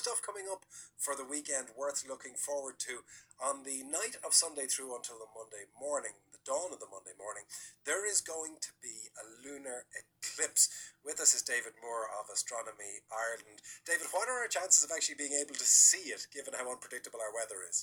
stuff coming up for the weekend worth looking forward to. On the night of Sunday through until the Monday morning, the dawn of the Monday morning, there is going to be a lunar eclipse. With us is David Moore of Astronomy Ireland. David, what are our chances of actually being able to see it, given how unpredictable our weather is?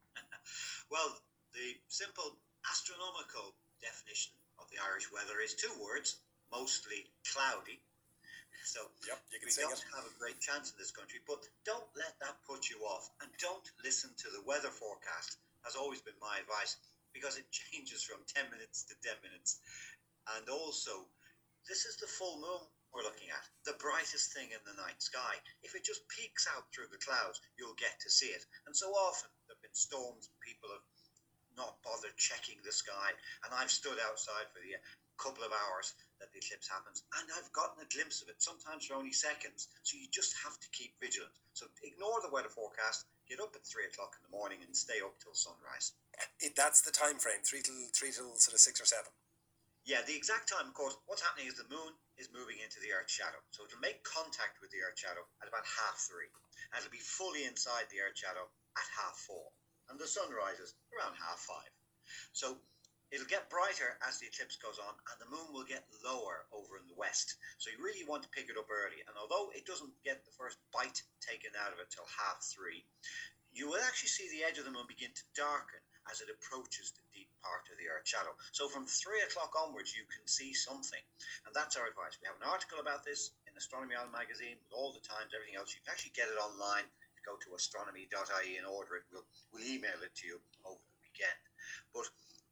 Well, the simple astronomical definition of the Irish weather is two words: mostly cloudy. So yep, you can we don't have a great chance in this country, but don't let that put you off, and don't listen to the weather forecast. Has always been my advice, because it changes from 10 minutes to 10 minutes. And also, this is the full moon we're looking at, the brightest thing in the night sky. If it just peeks out through the clouds, you'll get to see it. And so often there have been storms, people have not bothered checking the sky, and I've stood outside for the couple of hours that the eclipse happens, and I've gotten a glimpse of it, sometimes for only seconds. So you just have to keep vigilant. So ignore the weather forecast, get up at 3 o'clock in the morning and stay up till sunrise. That's the time frame, 3 till sort of 6 or 7. Yeah, the exact time, of course, what's happening is the moon is moving into the Earth's shadow. So it'll make contact with the Earth's shadow at about 3:30, and it'll be fully inside the Earth's shadow at 4:30. And the sun rises around 5:30. So it'll get brighter as the eclipse goes on, and the moon will get lower over in the west. So you really want to pick it up early. And although it doesn't get the first bite taken out of it till 3:30, you will actually see the edge of the moon begin to darken as it approaches the deep part of the Earth's shadow. So from 3 o'clock onwards, you can see something. And that's our advice. We have an article about this in Astronomy Ireland magazine with all the times, everything else. You can actually get it online. Go to astronomy.ie and order it. We'll email it to you over the weekend. But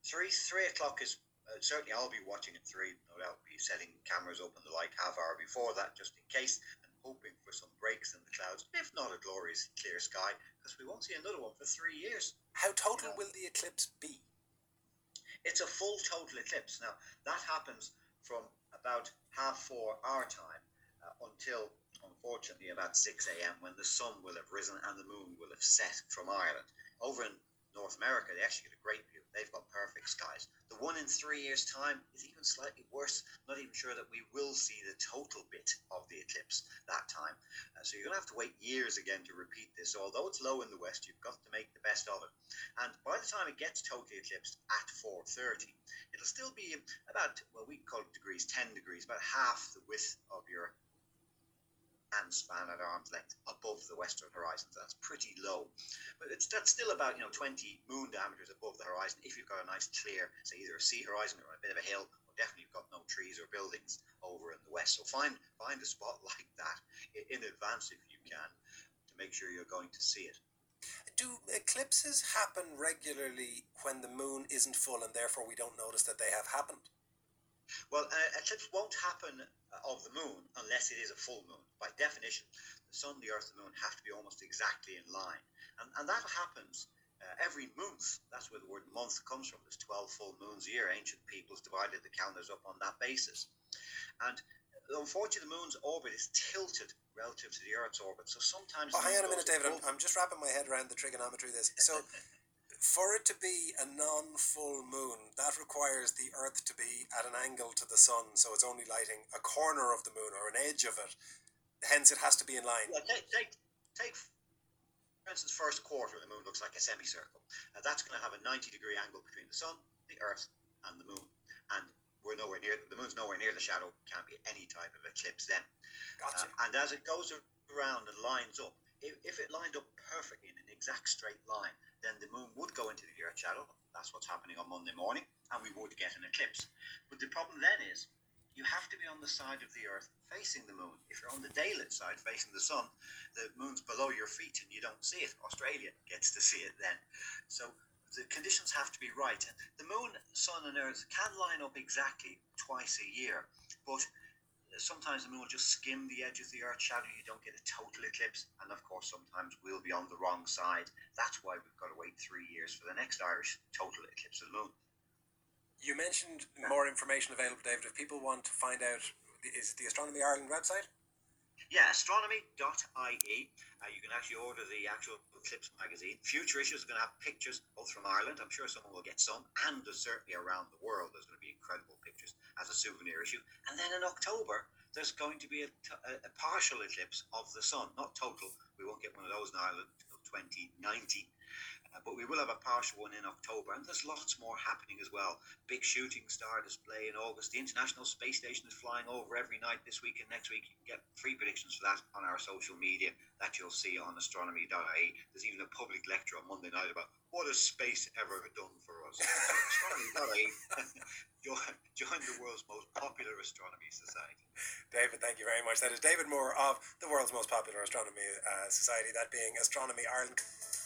3 o'clock is certainly, I'll be watching at 3. No doubt, be setting cameras up in the light half hour before that, just in case, and hoping for some breaks in the clouds, if not a glorious clear sky, because we won't see another one for 3 years. How total will the eclipse be? It's a full total eclipse. Now, that happens from about 4:30 our time until, unfortunately, about 6 a.m. when the sun will have risen and the moon will have set from Ireland. Over in North America, they actually get a great view. They've got perfect skies. The one in 3 years' time is even slightly worse. Not even sure that we will see the total bit of the eclipse that time. So you're going to have to wait years again to repeat this. So although it's low in the west, you've got to make the best of it. And by the time it gets totally eclipsed at 4:30, it'll still be about, well, we call it degrees, 10 degrees, about half the width of your hand span at arm's length above the western horizon. So that's pretty low, but that's still about 20 moon diameters above the horizon if you've got a nice clear, say, either a sea horizon or a bit of a hill, or definitely you've got no trees or buildings over in the west. So find a spot like that in advance if you can, to make sure you're going to see it. Do eclipses happen regularly when the moon isn't full, and therefore we don't notice that they have happened? Well, eclipse won't happen of the moon unless it is a full moon. By definition, the sun, the earth, the moon have to be almost exactly in line. And that happens every month. That's where the word month comes from. There's 12 full moons a year. Ancient peoples divided the calendars up on that basis. And unfortunately, the moon's orbit is tilted relative to the Earth's orbit. So sometimes... hang on a minute, David. I'm just wrapping my head around the trigonometry of this. So... for it to be a non-full moon, that requires the Earth to be at an angle to the sun, so it's only lighting a corner of the moon or an edge of it. Hence, it has to be in line. Yeah, take for instance, first quarter, the moon looks like a semicircle. That's going to have a 90-degree angle between the sun, the Earth, and the moon. And we're nowhere near, the moon's nowhere near the shadow. Can't be any type of eclipse then. Gotcha. And as it goes around and lines up, if it lined up perfectly in an exact straight line, then the moon would go into the Earth's shadow. That's what's happening on Monday morning, and we would get an eclipse. But the problem then is, you have to be on the side of the Earth facing the moon. If you're on the daylit side facing the sun, the moon's below your feet and you don't see it. Australia gets to see it then. So the conditions have to be right. The moon, sun and Earth can line up exactly twice a year, but sometimes the moon will just skim the edge of the Earth's shadow. You don't get a total eclipse. And of course, sometimes we'll be on the wrong side. That's why we've got to wait 3 years for the next Irish total eclipse of the moon. You mentioned more information available, David. If people want to find out, is it the Astronomy Ireland website? Yeah, astronomy.ie. You can actually order the actual eclipse magazine. Future issues are going to have pictures both from Ireland. I'm sure someone will get some, and certainly around the world. There's going to be incredible pictures as a souvenir issue. And then in October, there's going to be a partial eclipse of the sun, not total. We won't won't get one of those in Ireland until 2090. But we will have a partial one in October, and there's lots more happening as well. Big shooting star display in August. The International Space Station is flying over every night this week and next week. You can get free predictions for that on our social media that you'll see on astronomy.ie. There's even a public lecture on Monday night about what has space ever done for us. So astronomy.ie, join the world's most popular astronomy society. David, thank you very much. That is David Moore of the world's most popular astronomy society, that being Astronomy Ireland.